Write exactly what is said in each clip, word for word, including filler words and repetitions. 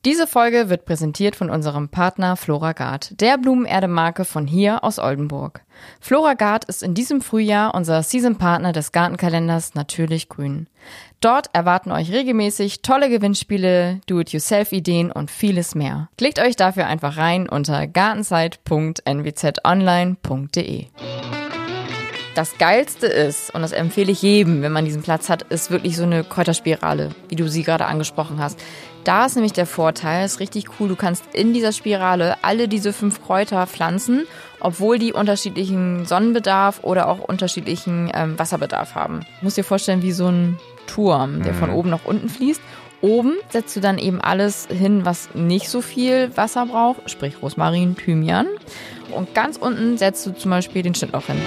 Diese Folge wird präsentiert von unserem Partner Floragard, der Blumenerde-Marke von hier aus Oldenburg. Floragard ist in diesem Frühjahr unser Season-Partner des Gartenkalenders Natürlich Grün. Dort erwarten euch regelmäßig tolle Gewinnspiele, Do-it-yourself-Ideen und vieles mehr. Klickt euch dafür einfach rein unter gartenzeit punkt n w z online punkt d e. Das Geilste ist, und das empfehle ich jedem, wenn man diesen Platz hat, ist wirklich so eine Kräuterspirale, wie du sie gerade angesprochen hast. Da ist nämlich der Vorteil, ist richtig cool, du kannst in dieser Spirale alle diese fünf Kräuter pflanzen, obwohl die unterschiedlichen Sonnenbedarf oder auch unterschiedlichen ähm, Wasserbedarf haben. Du musst dir vorstellen, wie so ein Turm, der von oben nach unten fließt. Oben setzt du dann eben alles hin, was nicht so viel Wasser braucht, sprich Rosmarin, Thymian. Und ganz unten setzt du zum Beispiel den Schnittlauch hin.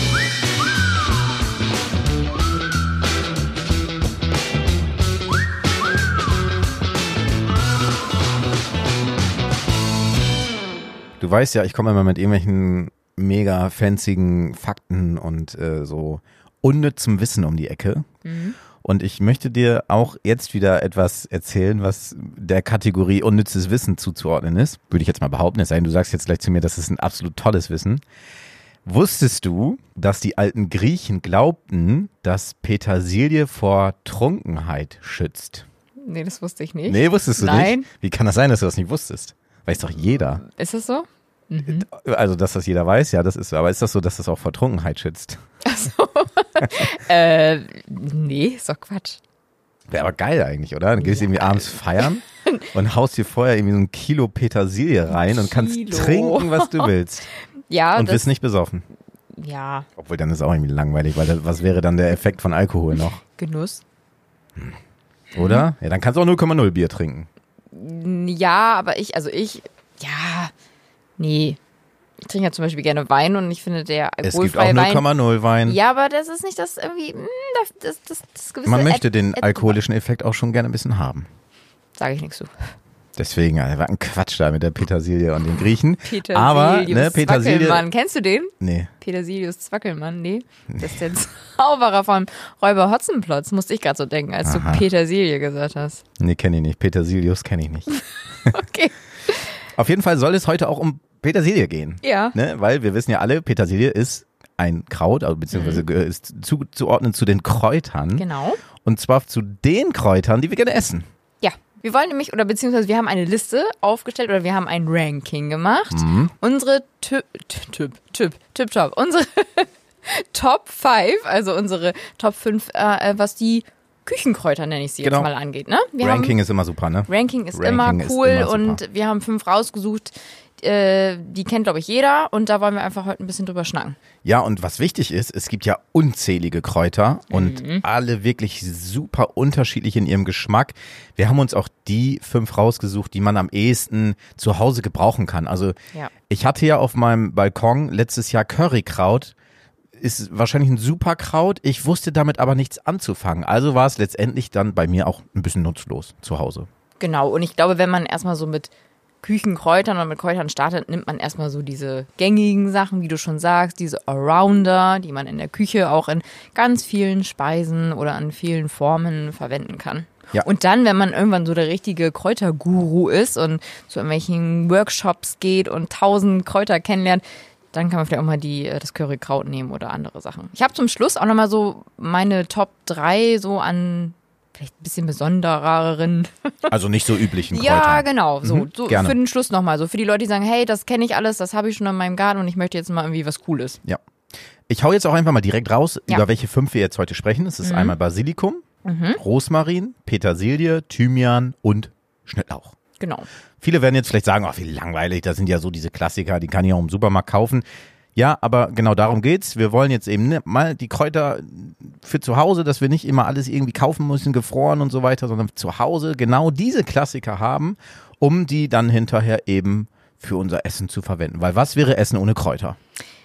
Du weißt ja, ich komme immer mit irgendwelchen mega fanzigen Fakten und äh, so unnützem Wissen um die Ecke. Mhm. Und ich möchte dir auch jetzt wieder etwas erzählen, was der Kategorie unnützes Wissen zuzuordnen ist. Würde ich jetzt mal behaupten, es sei denn, du sagst jetzt gleich zu mir, das ist ein absolut tolles Wissen. Wusstest du, dass die alten Griechen glaubten, dass Petersilie vor Trunkenheit schützt? Nee, das wusste ich nicht. Nee, wusstest du Nein. nicht? Wie kann das sein, dass du das nicht wusstest? Weiß doch jeder. Ist das so? Mhm. Also, dass das jeder weiß, ja, das ist so. Aber ist das so, dass das auch vor Trunkenheit schützt? Ach so. äh, nee, ist doch Quatsch. Wäre aber geil eigentlich, oder? Dann gehst du irgendwie abends feiern und haust dir vorher irgendwie so ein Kilo Petersilie rein und kannst Kilo. trinken, was du willst. Ja, und das, bist nicht besoffen. Ja. Obwohl, dann ist es auch irgendwie langweilig, weil das, was wäre dann der Effekt von Alkohol noch? Genuss. Oder? Ja, dann kannst du auch null Komma null Bier trinken. Ja, aber ich, also ich, ja, nee. Ich trinke ja zum Beispiel gerne Wein und ich finde, der Es gibt auch alkoholfreie null Wein. Komma null Wein. Ja, aber das ist nicht das irgendwie, mh, das, das, das gewisse. Man möchte Ed- den Ed- alkoholischen Effekt auch schon gerne ein bisschen haben. Sage ich nichts zu. Deswegen, also, war ein Quatsch da mit der Petersilie und den Griechen. Petersilius Aber, ne, Petersilie. Zwackelmann, kennst du den? Nee. Petersilius Zwackelmann, nee. Das ist der Zauberer von Räuber Hotzenplotz, musste ich gerade so denken, als Aha. du Petersilie gesagt hast. Nee, kenne ich nicht. Petersilius kenne ich nicht. Okay. Auf jeden Fall soll es heute auch um Petersilie gehen. Ja. Ne? Weil wir wissen ja alle, Petersilie ist ein Kraut, also beziehungsweise mhm. ist zuzuordnen zu den Kräutern. Genau. Und zwar zu den Kräutern, die wir gerne essen. Ja, wir wollen nämlich, oder beziehungsweise wir haben eine Liste aufgestellt oder wir haben ein Ranking gemacht. Mhm. Unsere Typ, Typ, Typ, Typ, Top, unsere Top fünf, also unsere Top fünf, äh, was die Küchenkräuter, nenne ich sie Genau. jetzt mal, angeht. Ne? Wir Ranking haben, ist immer super, ne? Ranking ist Ranking immer ist cool immer super. und wir haben fünf rausgesucht, äh, die kennt, glaube ich, jeder und da wollen wir einfach heute ein bisschen drüber schnacken. Ja, und was wichtig ist, es gibt ja unzählige Kräuter und Mhm. alle wirklich super unterschiedlich in ihrem Geschmack. Wir haben uns auch die fünf rausgesucht, die man am ehesten zu Hause gebrauchen kann. Also Ja. ich hatte ja auf meinem Balkon letztes Jahr Currykraut. Ist wahrscheinlich ein super Kraut. Ich wusste damit aber nichts anzufangen. Also war es letztendlich dann bei mir auch ein bisschen nutzlos zu Hause. Genau, und ich glaube, wenn man erstmal so mit Küchenkräutern oder mit Kräutern startet, nimmt man erstmal so diese gängigen Sachen, wie du schon sagst, diese Arounder, die man in der Küche auch in ganz vielen Speisen oder an vielen Formen verwenden kann. Ja. Und dann, wenn man irgendwann so der richtige Kräuterguru ist und zu irgendwelchen Workshops geht und tausend Kräuter kennenlernt, dann kann man vielleicht auch mal die, das Currykraut nehmen oder andere Sachen. Ich habe zum Schluss auch nochmal so meine Top drei so an vielleicht ein bisschen besondereren. Also nicht so üblichen Kräutern. Ja, genau. So, Mhm, so gerne. für den Schluss nochmal. So für die Leute, die sagen, hey, das kenne ich alles, das habe ich schon in meinem Garten und ich möchte jetzt mal irgendwie was Cooles. Ja. Ich hau jetzt auch einfach mal direkt raus, Ja. über welche fünf wir jetzt heute sprechen. Es ist Mhm. einmal Basilikum, Mhm. Rosmarin, Petersilie, Thymian und Schnittlauch. Genau. Viele werden jetzt vielleicht sagen, ach, wie langweilig, das sind ja so diese Klassiker, die kann ich auch im Supermarkt kaufen. Ja, aber genau darum geht's. Wir wollen jetzt eben ne, mal die Kräuter für zu Hause, dass wir nicht immer alles irgendwie kaufen müssen, gefroren und so weiter, sondern zu Hause genau diese Klassiker haben, um die dann hinterher eben für unser Essen zu verwenden. Weil was wäre Essen ohne Kräuter?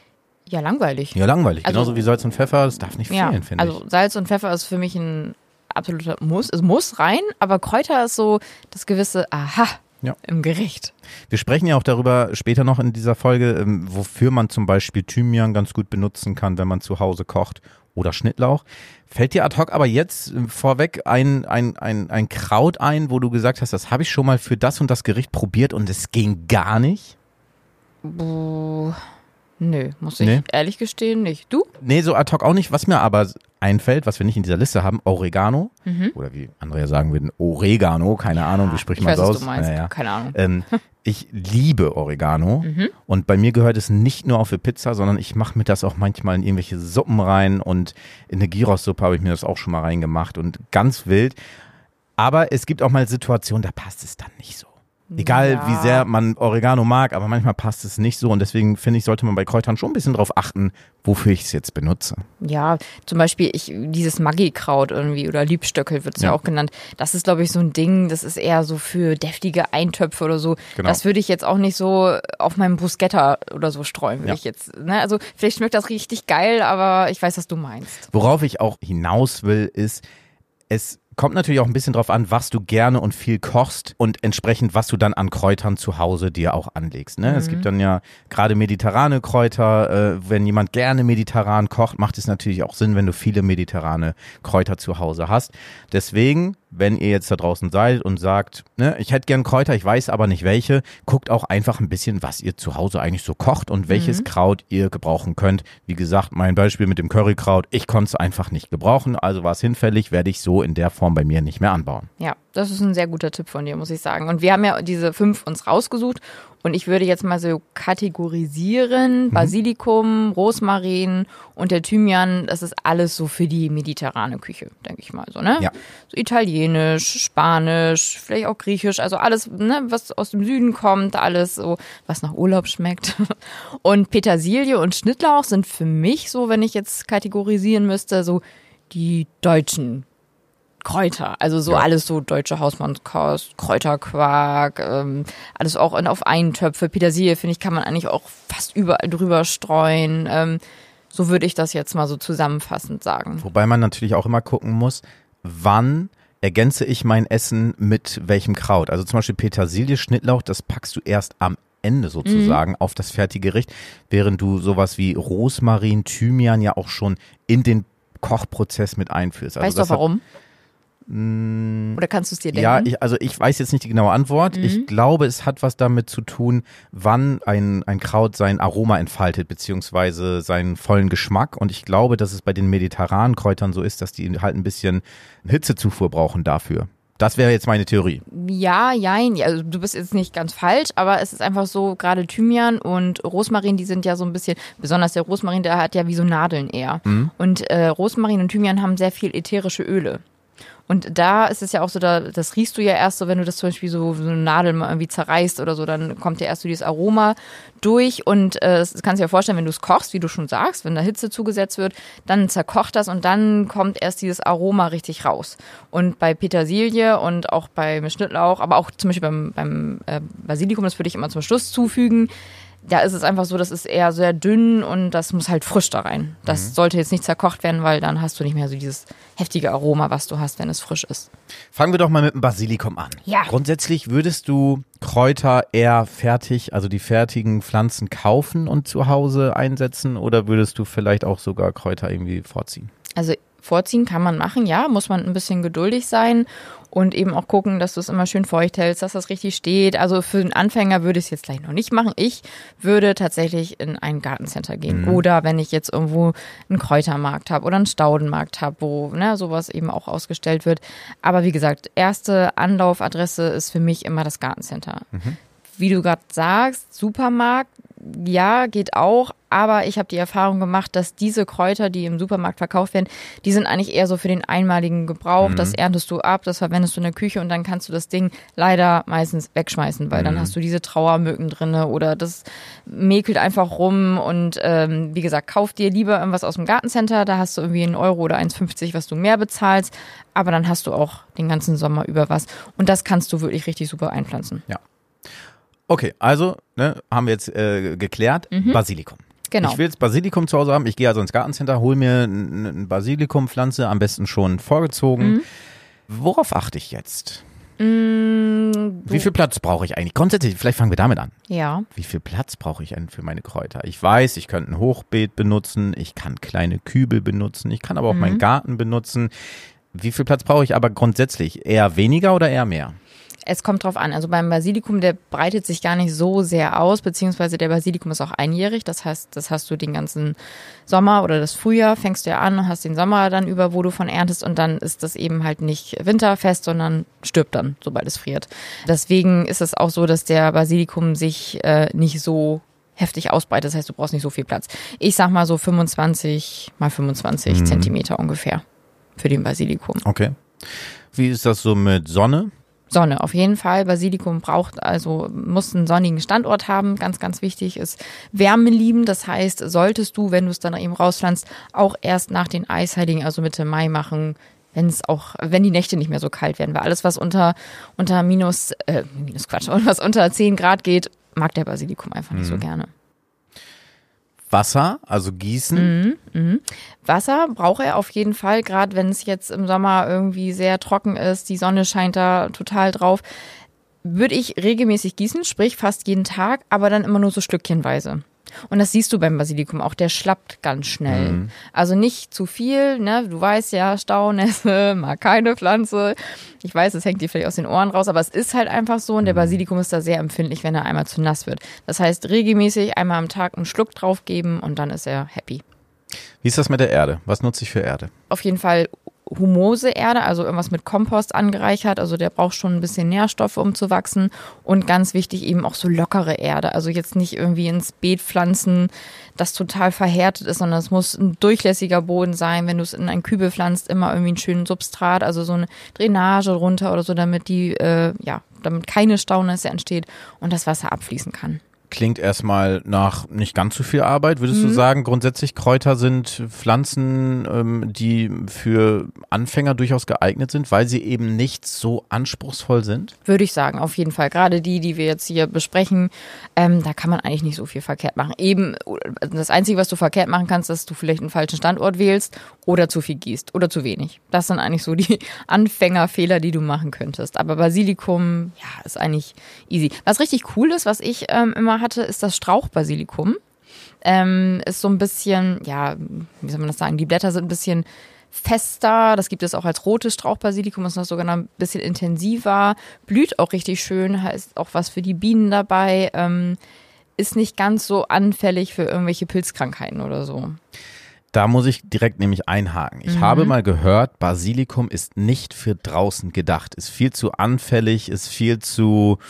Ja, langweilig. Ja, langweilig. Also- Genauso wie Salz und Pfeffer, das darf nicht Ja, fehlen, finde also ich. Salz und Pfeffer ist für mich ein absoluter Muss. Es muss rein, aber Kräuter ist so das gewisse Aha Ja. im Gericht. Wir sprechen ja auch darüber später noch in dieser Folge, ähm, wofür man zum Beispiel Thymian ganz gut benutzen kann, wenn man zu Hause kocht. oder Schnittlauch. Fällt dir ad hoc aber jetzt vorweg ein, ein, ein, ein Kraut ein, wo du gesagt hast, das habe ich schon mal für das und das Gericht probiert und es ging gar nicht? Buh, nö, muss ich Nee. ehrlich gestehen, nicht. Du? Nee, so ad hoc auch nicht. Was mir aber einfällt, was wir nicht in dieser Liste haben, Oregano. Mhm. Oder wie andere ja sagen würden, Oregano. Keine Ahnung, wie spricht ich man weiß, das was aus? du meinst. Naja. Keine Ahnung. Ähm, ich liebe Oregano Mhm. und bei mir gehört es nicht nur auf für Pizza, sondern ich mache mir das auch manchmal in irgendwelche Suppen rein und in eine Gyros-Suppe habe ich mir das auch schon mal reingemacht und ganz wild. Aber es gibt auch mal Situationen, da passt es dann nicht so. Egal Ja. wie sehr man Oregano mag, aber manchmal passt es nicht so und deswegen finde ich, sollte man bei Kräutern schon ein bisschen drauf achten, wofür ich es jetzt benutze. Ja, zum Beispiel ich, dieses Maggi-Kraut irgendwie oder Liebstöckel wird es ja. Ja. auch genannt. Das ist, glaube ich, so ein Ding, das ist eher so für deftige Eintöpfe oder so. Genau. Das würde ich jetzt auch nicht so auf meinem Bruschetta oder so streuen, würde Ja. ich jetzt. Ne? Also vielleicht schmeckt das richtig geil, aber ich weiß, was du meinst. Worauf ich auch hinaus will, ist, es kommt natürlich auch ein bisschen drauf an, was du gerne und viel kochst und entsprechend, was du dann an Kräutern zu Hause dir auch anlegst. Ne? Mhm. Es gibt dann ja gerade mediterrane Kräuter. Äh, wenn jemand gerne mediterran kocht, macht es natürlich auch Sinn, wenn du viele mediterrane Kräuter zu Hause hast. Deswegen, wenn ihr jetzt da draußen seid und sagt, ne, ich hätte gern Kräuter, ich weiß aber nicht welche, guckt auch einfach ein bisschen, was ihr zu Hause eigentlich so kocht und welches mhm. Kraut ihr gebrauchen könnt. Wie gesagt, mein Beispiel mit dem Currykraut, ich konnte es einfach nicht gebrauchen, also war es hinfällig, werde ich so in der Form bei mir nicht mehr anbauen. Ja, das ist ein sehr guter Tipp von dir, muss ich sagen. Und wir haben ja diese fünf uns rausgesucht und ich würde jetzt mal so kategorisieren, mhm. Basilikum, Rosmarin und der Thymian, das ist alles so für die mediterrane Küche, denke ich mal so, ne? Ja. So italienisch, spanisch, vielleicht auch griechisch, also alles, ne, was aus dem Süden kommt, alles so, was nach Urlaub schmeckt. Und Petersilie und Schnittlauch sind für mich so, wenn ich jetzt kategorisieren müsste, so die deutschen Kräuter, also so ja. alles so deutsche Hausmannskost, Kräuterquark, ähm, alles auch in, auf Eintöpfe. Petersilie, finde ich, kann man eigentlich auch fast überall drüber streuen. Ähm, so würde ich das jetzt mal so zusammenfassend sagen. Wobei man natürlich auch immer gucken muss, wann ergänze ich mein Essen mit welchem Kraut. Also zum Beispiel Petersilie, Schnittlauch, das packst du erst am Ende sozusagen mhm. auf das fertige Gericht, während du sowas wie Rosmarin, Thymian ja auch schon in den Kochprozess mit einführst. Also weißt du warum? Hat, Oder kannst du es dir denken? Ja, ich, also ich weiß jetzt nicht die genaue Antwort. Mhm. Ich glaube, es hat was damit zu tun, wann ein, ein Kraut sein Aroma entfaltet, beziehungsweise seinen vollen Geschmack. Und ich glaube, dass es bei den mediterranen Kräutern so ist, dass die halt ein bisschen Hitzezufuhr brauchen dafür. Das wäre jetzt meine Theorie. Ja, jein. Also du bist jetzt nicht ganz falsch, aber es ist einfach so, gerade Thymian und Rosmarin, die sind ja so ein bisschen, besonders der Rosmarin, der hat ja wie so Nadeln eher. Mhm. Und äh, Rosmarin und Thymian haben sehr viel ätherische Öle. Und da ist es ja auch so, da, das riechst du ja erst so, wenn du das zum Beispiel so, so eine Nadel mal irgendwie zerreißt oder so, dann kommt ja erst so dieses Aroma durch und äh, das kannst du dir vorstellen, wenn du es kochst, wie du schon sagst, wenn da Hitze zugesetzt wird, dann zerkocht das und dann kommt erst dieses Aroma richtig raus. Und bei Petersilie und auch beim Schnittlauch, aber auch zum Beispiel beim, beim äh, Basilikum, das würde ich immer zum Schluss zufügen, da ist es einfach so, das ist eher sehr dünn und das muss halt frisch da rein. Das mhm. sollte jetzt nicht zerkocht werden, weil dann hast du nicht mehr so dieses heftige Aroma, was du hast, wenn es frisch ist. Fangen wir doch mal mit dem Basilikum an. Ja. Grundsätzlich würdest du Kräuter eher fertig, also die fertigen Pflanzen kaufen und zu Hause einsetzen oder würdest du vielleicht auch sogar Kräuter irgendwie vorziehen? Also vorziehen kann man machen, ja, muss man ein bisschen geduldig sein und eben auch gucken, dass du es immer schön feucht hältst, dass das richtig steht. Also für den Anfänger würde ich es jetzt gleich noch nicht machen. Ich würde tatsächlich in ein Gartencenter gehen mhm. oder wenn ich jetzt irgendwo einen Kräutermarkt habe oder einen Staudenmarkt habe, wo ne, sowas eben auch ausgestellt wird. Aber wie gesagt, erste Anlaufadresse ist für mich immer das Gartencenter. Mhm. Wie du gerade sagst, Supermarkt, ja, geht auch, aber ich habe die Erfahrung gemacht, dass diese Kräuter, die im Supermarkt verkauft werden, die sind eigentlich eher so für den einmaligen Gebrauch. Mhm. Das erntest du ab, das verwendest du in der Küche und dann kannst du das Ding leider meistens wegschmeißen, weil mhm. dann hast du diese Trauermücken drinne oder das mäkelt einfach rum und ähm, wie gesagt, kauf dir lieber irgendwas aus dem Gartencenter, da hast du irgendwie einen Euro oder eins fünfzig, was du mehr bezahlst, aber dann hast du auch den ganzen Sommer über was und das kannst du wirklich richtig super einpflanzen. Ja. Okay, also ne, haben wir jetzt äh, geklärt, mhm. Basilikum. Genau. Ich will jetzt Basilikum zu Hause haben, ich gehe also ins Gartencenter, hole mir eine Basilikumpflanze, am besten schon vorgezogen. Mhm. Worauf achte ich jetzt? Mm, Deswegen. Wie viel Platz brauche ich eigentlich? Grundsätzlich, vielleicht fangen wir damit an. Ja. Wie viel Platz brauche ich denn für meine Kräuter? Ich weiß, ich könnte ein Hochbeet benutzen, ich kann kleine Kübel benutzen, ich kann aber auch mhm. meinen Garten benutzen. Wie viel Platz brauche ich aber grundsätzlich? Eher weniger oder eher mehr? Es kommt drauf an. Also beim Basilikum, der breitet sich gar nicht so sehr aus, beziehungsweise der Basilikum ist auch einjährig. Das heißt, das hast du den ganzen Sommer oder das Frühjahr, fängst du ja an und hast den Sommer dann über, wo du von erntest und dann ist das eben halt nicht winterfest, sondern stirbt dann, sobald es friert. Deswegen ist es auch so, dass der Basilikum sich äh, nicht so heftig ausbreitet. Das heißt, du brauchst nicht so viel Platz. Ich sag mal so fünfundzwanzig mal fünfundzwanzig mhm. Zentimeter ungefähr für den Basilikum. Okay. Wie ist das so mit Sonne? Sonne, auf jeden Fall. Basilikum braucht, also muss einen sonnigen Standort haben. Ganz, ganz wichtig ist wärmeliebend. Das heißt, solltest du, wenn du es dann eben rauspflanzt, auch erst nach den Eisheiligen, also Mitte Mai machen, wenn es auch, wenn die Nächte nicht mehr so kalt werden. Weil alles, was unter, unter minus, äh, minus Quatsch, was unter zehn Grad geht, mag der Basilikum einfach nicht mhm. so gerne. Wasser, also gießen. Mhm, mhm. Wasser braucht er auf jeden Fall, gerade wenn es jetzt im Sommer irgendwie sehr trocken ist, die Sonne scheint da total drauf, würde ich regelmäßig gießen, sprich fast jeden Tag, aber dann immer nur so stückchenweise. Und das siehst du beim Basilikum auch, der schlappt ganz schnell. Mhm. Also nicht zu viel, ne? Du weißt ja, Staunässe, mag keine Pflanze. Ich weiß, es hängt dir vielleicht aus den Ohren raus, aber es ist halt einfach so und der Basilikum ist da sehr empfindlich, wenn er einmal zu nass wird. Das heißt, regelmäßig einmal am Tag einen Schluck drauf geben und dann ist er happy. Wie ist das mit der Erde? Was nutze ich für Erde? Auf jeden Fall humose Erde, also irgendwas mit Kompost angereichert, also der braucht schon ein bisschen Nährstoffe, um zu wachsen und ganz wichtig eben auch so lockere Erde, also jetzt nicht irgendwie ins Beet pflanzen, das total verhärtet ist, sondern es muss ein durchlässiger Boden sein, wenn du es in einen Kübel pflanzt, immer irgendwie einen schönen Substrat, also so eine Drainage runter oder so, damit die, äh, ja, damit keine Staunässe entsteht und das Wasser abfließen kann. Klingt erstmal nach nicht ganz so viel Arbeit. Würdest mhm. du sagen, grundsätzlich Kräuter sind Pflanzen, ähm, die für Anfänger durchaus geeignet sind, weil sie eben nicht so anspruchsvoll sind? Würde ich sagen, auf jeden Fall. Gerade die, die wir jetzt hier besprechen, ähm, da kann man eigentlich nicht so viel verkehrt machen. Eben, das Einzige, was du verkehrt machen kannst, ist, dass du vielleicht einen falschen Standort wählst oder zu viel gießt oder zu wenig. Das sind eigentlich so die Anfängerfehler, die du machen könntest. Aber Basilikum, ja, ist eigentlich easy. Was richtig cool ist, was ich ähm, immer hatte, ist das Strauchbasilikum. Ähm, ist so ein bisschen, ja, wie soll man das sagen, die Blätter sind ein bisschen fester, das gibt es auch als rotes Strauchbasilikum, ist noch sogar noch ein bisschen intensiver, blüht auch richtig schön, ist auch was für die Bienen dabei, ähm, ist nicht ganz so anfällig für irgendwelche Pilzkrankheiten oder so. Da muss ich direkt nämlich einhaken. Ich mhm. habe mal gehört, Basilikum ist nicht für draußen gedacht, ist viel zu anfällig, ist viel zu,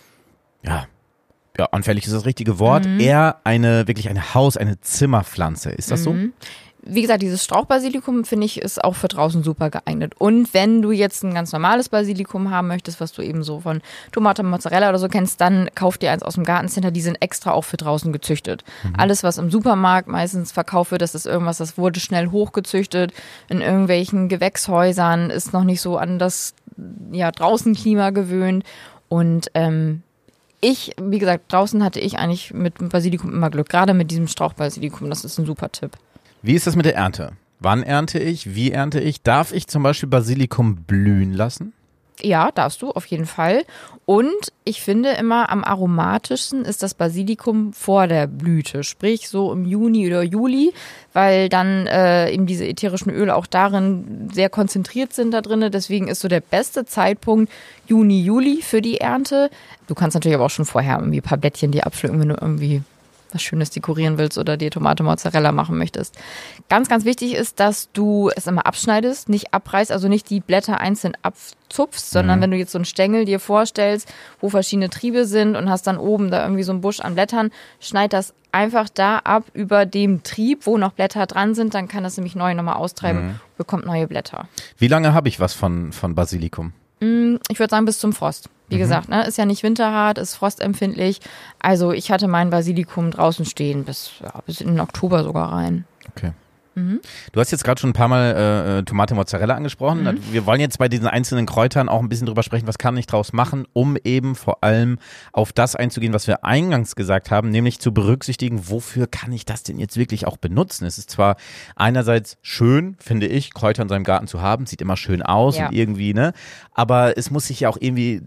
ja, Ja, anfällig ist das richtige Wort. Mhm. Eher eine, wirklich eine Haus-, eine Zimmerpflanze. Ist das mhm. so? Wie gesagt, dieses Strauchbasilikum, finde ich, ist auch für draußen super geeignet. Und wenn du jetzt ein ganz normales Basilikum haben möchtest, was du eben so von Tomate, Mozzarella oder so kennst, dann kauf dir eins aus dem Gartencenter. Die sind extra auch für draußen gezüchtet. Mhm. Alles, was im Supermarkt meistens verkauft wird, das ist irgendwas, das wurde schnell hochgezüchtet. In irgendwelchen Gewächshäusern ist noch nicht so an das ja, Draußenklima gewöhnt. Und ähm, Ich, wie gesagt, draußen hatte ich eigentlich mit Basilikum immer Glück, gerade mit diesem Strauchbasilikum, das ist ein super Tipp. Wie ist das mit der Ernte? Wann ernte ich? Wie ernte ich? Darf ich zum Beispiel Basilikum blühen lassen? Ja, darfst du, auf jeden Fall. Und ich finde immer am aromatischsten ist das Basilikum vor der Blüte, sprich so im Juni oder Juli, weil dann äh, eben diese ätherischen Öle auch darin sehr konzentriert sind da drin. Deswegen ist so der beste Zeitpunkt Juni, Juli für die Ernte. Du kannst natürlich aber auch schon vorher irgendwie ein paar Blättchen dir abpflücken, wenn du irgendwie was Schönes dekorieren willst oder dir Tomate Mozzarella machen möchtest. Ganz, ganz wichtig ist, dass du es immer abschneidest, nicht abreißt, also nicht die Blätter einzeln abzupfst, sondern mhm. wenn du jetzt so einen Stängel dir vorstellst, wo verschiedene Triebe sind und hast dann oben da irgendwie so einen Busch an Blättern, schneid das einfach da ab über dem Trieb, wo noch Blätter dran sind, dann kann das nämlich neu nochmal austreiben, mhm. bekommt neue Blätter. Wie lange habe ich was von, von Basilikum? Ich würde sagen bis zum Frost. Wie mhm. gesagt, ne, ist ja nicht winterhart, ist frostempfindlich. Also ich hatte mein Basilikum draußen stehen bis, ja, bis in den Oktober sogar rein. Okay. Mhm. Du hast jetzt gerade schon ein paar Mal äh, Tomate Mozzarella angesprochen. Mhm. Wir wollen jetzt bei diesen einzelnen Kräutern auch ein bisschen drüber sprechen, was kann ich draus machen, um eben vor allem auf das einzugehen, was wir eingangs gesagt haben, nämlich zu berücksichtigen, wofür kann ich das denn jetzt wirklich auch benutzen? Es ist zwar einerseits schön, finde ich, Kräuter in seinem Garten zu haben, sieht immer schön aus ja. und irgendwie, ne, aber es muss sich ja auch irgendwie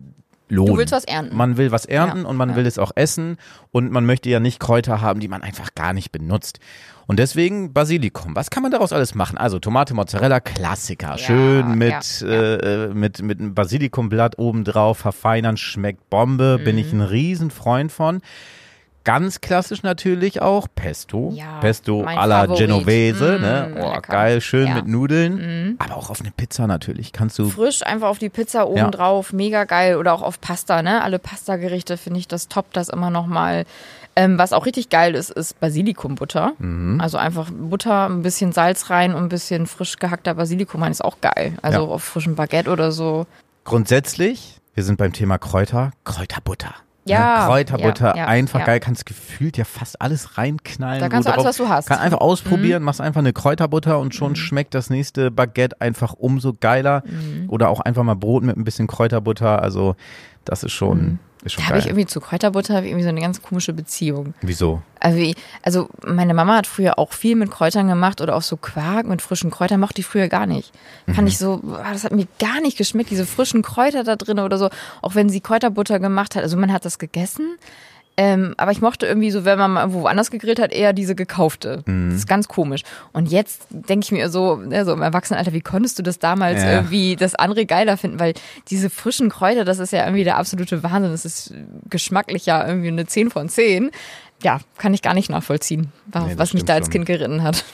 lohnen. Du willst was ernten. Man will was ernten Ja, und man ja. will es auch essen und man möchte ja nicht Kräuter haben, die man einfach gar nicht benutzt. Und deswegen Basilikum. Was kann man daraus alles machen? Also Tomate, Mozzarella, Klassiker. Ja, Schön mit, ja, äh, mit, mit einem Basilikumblatt obendrauf verfeinern, schmeckt Bombe. Mhm. Bin ich ein Riesenfreund von. Ganz klassisch natürlich auch Pesto. Ja, Pesto mein alla Favorit. Genovese. Mm, Ne? Oh, lecker. geil, schön Ja. mit Nudeln. Aber auch auf eine Pizza natürlich. Kannst du. Frisch einfach auf die Pizza oben Ja. drauf, mega geil. Oder auch auf Pasta, ne? Alle Pasta-Gerichte finde ich, das toppt das immer nochmal. Ähm, was auch richtig geil ist, ist Basilikumbutter. Mhm. Also einfach Butter, ein bisschen Salz rein und ein bisschen frisch gehackter Basilikum rein, ist auch geil. Also Ja. auf frischem Baguette oder so. Grundsätzlich, wir sind beim Thema Kräuter, Kräuterbutter. Ja, Ne? Kräuterbutter, ja, ja, einfach ja. geil, kannst gefühlt ja fast alles reinknallen. Da kannst du wo alles, drauf- was du hast. Kann einfach ausprobieren, machst einfach eine Kräuterbutter und schon schmeckt das nächste Baguette einfach umso geiler. Oder auch einfach mal Brot mit ein bisschen Kräuterbutter, also das ist schon, ist schon Da habe ich geil. irgendwie zu Kräuterbutter hab ich irgendwie so eine ganz komische Beziehung. Wieso? Also, wie- also meine Mama hat früher auch viel mit Kräutern gemacht oder auch so Quark mit frischen Kräutern, mochte ich früher gar nicht. Fand ich so, boah, das hat mir gar nicht geschmeckt, diese frischen Kräuter da drin oder so. Auch wenn sie Kräuterbutter gemacht hat, also man hat das gegessen. Ähm, aber ich mochte irgendwie so, wenn man mal irgendwo anders gegrillt hat, eher diese gekaufte. Das ist ganz komisch. Und jetzt denke ich mir so, ja, so im Erwachsenenalter, wie konntest du das damals Ja. irgendwie das andere geiler finden? Weil diese frischen Kräuter, das ist ja irgendwie der absolute Wahnsinn. Das ist geschmacklich ja irgendwie eine zehn von zehn. Ja, kann ich gar nicht nachvollziehen, wa- Nee, das was mich stimmt da als schon. Kind geritten hat.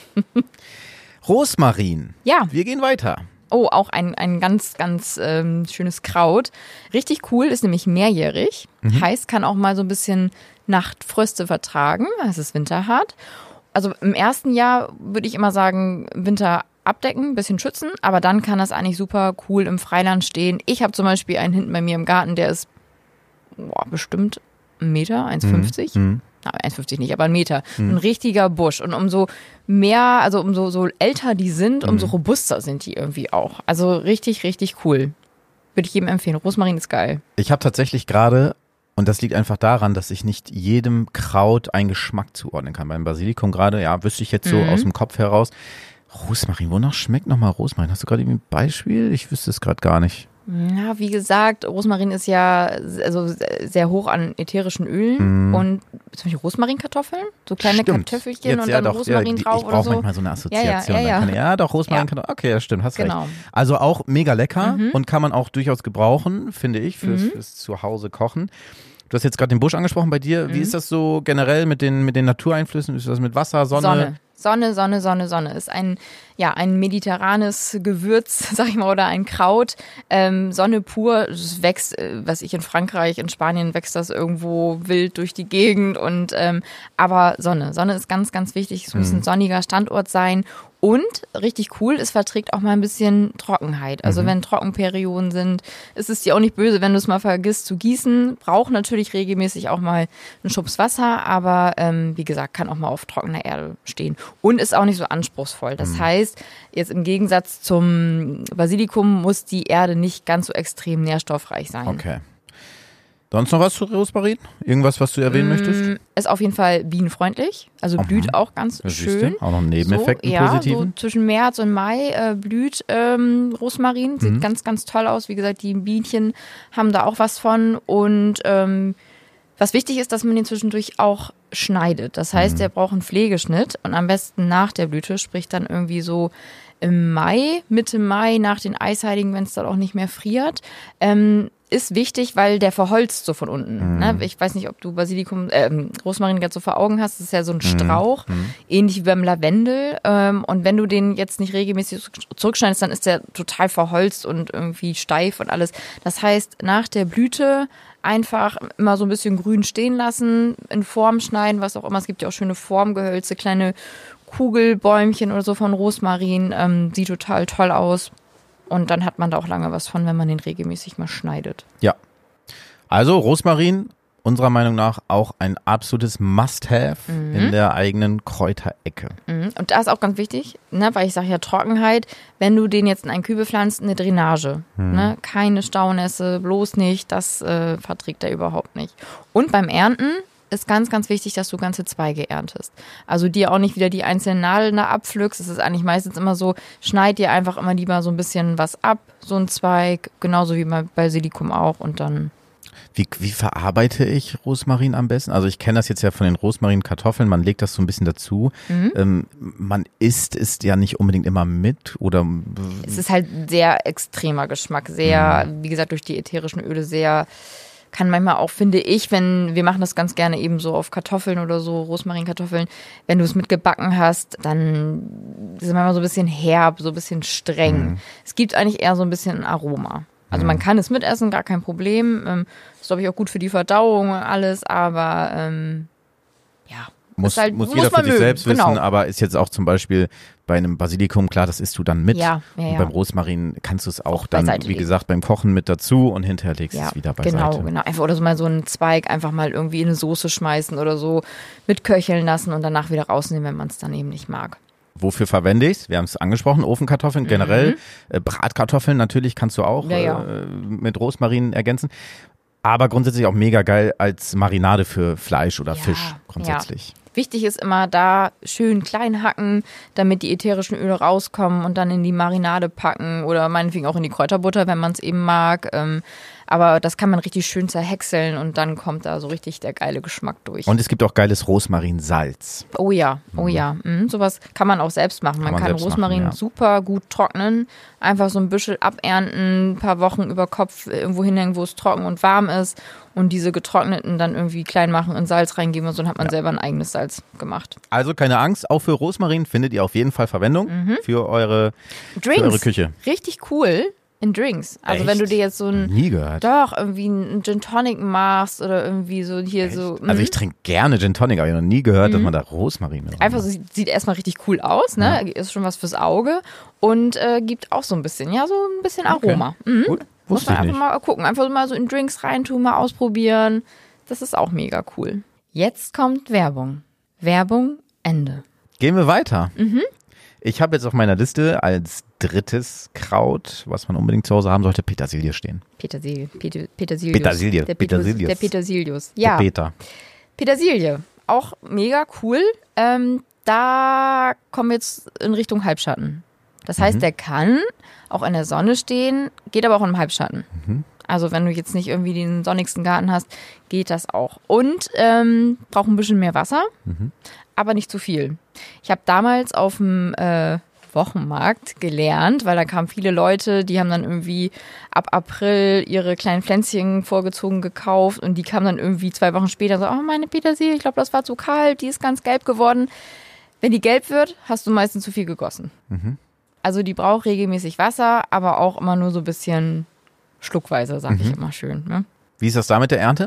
Rosmarin. Ja. Wir gehen weiter. Oh, auch ein, ein ganz, ganz ähm, schönes Kraut. Richtig cool, ist nämlich mehrjährig. Heißt, kann auch mal so ein bisschen Nachtfröste vertragen. Es ist winterhart. Also im ersten Jahr würde ich immer sagen, Winter abdecken, ein bisschen schützen. Aber dann kann das eigentlich super cool im Freiland stehen. Ich habe zum Beispiel einen hinten bei mir im Garten, der ist boah, bestimmt ein Meter, eins Komma fünfzig. Mhm. Na, eins Komma fünfzig nicht, aber ein Meter. Ein richtiger Busch. Und umso mehr, also umso so älter die sind, umso robuster sind die irgendwie auch. Also richtig, richtig cool. Würde ich jedem empfehlen. Rosmarin ist geil. Ich habe tatsächlich gerade, und das liegt einfach daran, dass ich nicht jedem Kraut einen Geschmack zuordnen kann. Beim Basilikum gerade, ja, wüsste ich jetzt so aus dem Kopf heraus. Rosmarin, wonach schmeckt nochmal Rosmarin? Hast du gerade irgendwie ein Beispiel? Ich wüsste es gerade gar nicht. Ja, wie gesagt, Rosmarin ist ja also sehr hoch an ätherischen Ölen und zum Beispiel Rosmarinkartoffeln, so kleine Stimmt. Kartoffelchen Jetzt, und ja, dann doch, Rosmarin ja, die, drauf ich oder brauche so. manchmal so eine Assoziation. Ja, ja, ja, Dann ja. Kann ich, ja, doch, Rosmarin Ja. kann okay, ja, stimmt, hast Genau. recht. Also auch mega lecker und kann man auch durchaus gebrauchen, finde ich, fürs, Mhm. fürs Zuhause kochen. Du hast jetzt gerade den Busch angesprochen bei dir. Wie ist das so generell mit den, mit den Natureinflüssen? Ist das mit Wasser, Sonne? Sonne. Sonne, Sonne, Sonne, Sonne. Ist ein, ja, ein mediterranes Gewürz, sag ich mal, oder ein Kraut. Ähm, Sonne pur, es wächst, äh, was ich in Frankreich, in Spanien wächst das irgendwo wild durch die Gegend. Und ähm, aber Sonne. Sonne ist ganz, ganz wichtig. Es muss ein sonniger Standort sein. Und richtig cool, es verträgt auch mal ein bisschen Trockenheit. Also wenn Trockenperioden sind, ist es dir auch nicht böse, wenn du es mal vergisst zu gießen. Braucht natürlich regelmäßig auch mal einen Schubs Wasser, aber ähm, wie gesagt, kann auch mal auf trockener Erde stehen. Und ist auch nicht so anspruchsvoll. Das heißt, jetzt im Gegensatz zum Basilikum muss die Erde nicht ganz so extrem nährstoffreich sein. Okay. Sonst noch was zu Rosmarin? Irgendwas, was du erwähnen möchtest? Ist auf jeden Fall bienenfreundlich, also blüht auch ganz Das siehst du. schön. Auch noch einen Nebeneffekt, einen so, ja, positiven. so zwischen März und Mai äh, blüht ähm, Rosmarin, sieht Mhm. ganz, ganz toll aus. Wie gesagt, die Bienchen haben da auch was von. Und ähm, was wichtig ist, dass man den zwischendurch auch schneidet. Das heißt, Mhm. der braucht einen Pflegeschnitt und am besten nach der Blüte, sprich dann irgendwie so im Mai, Mitte Mai, nach den Eisheiligen, wenn es dann auch nicht mehr friert. Ähm, ist wichtig, weil der verholzt so von unten. Mhm. Ne? Ich weiß nicht, ob du Basilikum, äh, Rosmarin gerade so vor Augen hast. Das ist ja so ein Mhm. Strauch, ähnlich wie beim Lavendel. Ähm, und wenn du den jetzt nicht regelmäßig zurückschneidest, dann ist der total verholzt und irgendwie steif und alles. Das heißt, nach der Blüte einfach immer so ein bisschen grün stehen lassen, in Form schneiden, was auch immer. Es gibt ja auch schöne Formgehölze, kleine Kugelbäumchen oder so von Rosmarin. Ähm, sieht total toll aus. Und dann hat man da auch lange was von, wenn man den regelmäßig mal schneidet. Ja. Also Rosmarin, unserer Meinung nach auch ein absolutes Must-Have in der eigenen Kräuterecke. Mhm. Und da ist auch ganz wichtig, ne, weil ich sage ja Trockenheit, wenn du den jetzt in ein Kübel pflanzt, eine Drainage. Ne, keine Staunässe, bloß nicht, das äh, verträgt er überhaupt nicht. Und beim Ernten ist ganz, ganz wichtig, dass du ganze Zweige erntest. Also dir auch nicht wieder die einzelnen Nadeln da abpflückst. Es ist eigentlich meistens immer so, schneid dir einfach immer lieber so ein bisschen was ab, so ein Zweig, genauso wie bei Basilikum auch und dann Wie, wie verarbeite ich Rosmarin am besten? Also ich kenne das jetzt ja von den Rosmarinkartoffeln, man legt das so ein bisschen dazu. Mhm. Ähm, man isst es ja nicht unbedingt immer mit oder. Es ist halt sehr extremer Geschmack, sehr, mhm. wie gesagt, durch die ätherischen Öle sehr, kann manchmal auch, finde ich, wenn, wir machen das ganz gerne eben so auf Kartoffeln oder so, Rosmarinkartoffeln, wenn du es mitgebacken hast, dann ist es manchmal so ein bisschen herb, so ein bisschen streng. Mhm. Es gibt eigentlich eher so ein bisschen Aroma. Also man kann es mitessen, gar kein Problem. Ähm, ist, glaube ich, auch gut für die Verdauung und alles, aber ähm, ja. Muss, halt, muss, muss jeder für man sich mögen. selbst wissen, genau. Aber ist jetzt auch zum Beispiel bei einem Basilikum, klar, das isst du dann mit. Ja, ja, ja. Und beim Rosmarin kannst du es auch, auch dann, wie legen. gesagt, beim Kochen mit dazu und hinterher legst du ja, es wieder beiseite. Genau, genau. Einfach oder so mal so einen Zweig einfach mal irgendwie in eine Soße schmeißen oder so, mitköcheln lassen und danach wieder rausnehmen, wenn man es dann eben nicht mag. Wofür verwende ich es? Wir haben es angesprochen, Ofenkartoffeln generell. Mhm. Äh, Bratkartoffeln natürlich kannst du auch ja, ja. Äh, mit Rosmarin ergänzen. Aber grundsätzlich auch mega geil als Marinade für Fleisch oder ja, Fisch grundsätzlich. Ja. Wichtig ist immer da schön klein hacken, damit die ätherischen Öle rauskommen und dann in die Marinade packen oder meinetwegen auch in die Kräuterbutter, wenn man es eben mag. Ähm, aber das kann man richtig schön zerhäckseln und dann kommt da so richtig der geile Geschmack durch. Und es gibt auch geiles Rosmarinsalz. Oh ja, oh mhm. ja. Mhm, sowas kann man auch selbst machen. Man kann, man kann Rosmarin machen, ja. super gut trocknen, einfach so ein Büschel abernten, ein paar Wochen über Kopf irgendwo hinhängen, wo es trocken und warm ist und diese getrockneten dann irgendwie klein machen und Salz reingeben und so, dann hat man ja. selber ein eigenes Salz gemacht. Also keine Angst, auch für Rosmarin findet ihr auf jeden Fall Verwendung mhm. für, eure, Drinks. für eure Küche. Richtig cool. In Drinks. Also Echt? wenn du dir jetzt so ein... Nie gehört. Doch, irgendwie einen Gin Tonic machst oder irgendwie so hier Echt? so... Also ich trinke gerne Gin Tonic, aber ich habe noch nie gehört, mhm. dass man da Rosmarin mit Einfach so, sieht, sieht erstmal richtig cool aus, ne? Ja. Ist schon was fürs Auge und äh, gibt auch so ein bisschen, ja, so ein bisschen Aroma. Okay. Mhm. Gut, Muss wusste man ich einfach nicht. mal gucken, einfach mal so in Drinks reintun, mal ausprobieren. Das ist auch mega cool. Jetzt kommt Werbung. Werbung, Ende. Gehen wir weiter. Mhm. Ich habe jetzt auf meiner Liste als drittes Kraut, was man unbedingt zu Hause haben sollte, Petersilie stehen. Petersilie. Peter, Petersilie. Petersilie. Der, Petersilie. der Petersilius. Ja. Der Peter. Petersilie. Auch mega cool. Ähm, da kommen wir jetzt in Richtung Halbschatten. Das heißt, mhm. der kann auch in der Sonne stehen, geht aber auch im Halbschatten. Mhm. Also wenn du jetzt nicht irgendwie den sonnigsten Garten hast, geht das auch. Und ähm, braucht ein bisschen mehr Wasser, mhm. aber nicht zu viel. Ich habe damals auf dem äh, Wochenmarkt gelernt, weil da kamen viele Leute, die haben dann irgendwie ab April ihre kleinen Pflänzchen vorgezogen gekauft und die kamen dann irgendwie zwei Wochen später so, oh meine Petersilie, ich glaube das war zu kalt, die ist ganz gelb geworden. Wenn die gelb wird, hast du meistens zu viel gegossen. Mhm. Also die braucht regelmäßig Wasser, aber auch immer nur so ein bisschen schluckweise, sag mhm. ich immer schön. Ne? Wie ist das da mit der Ernte?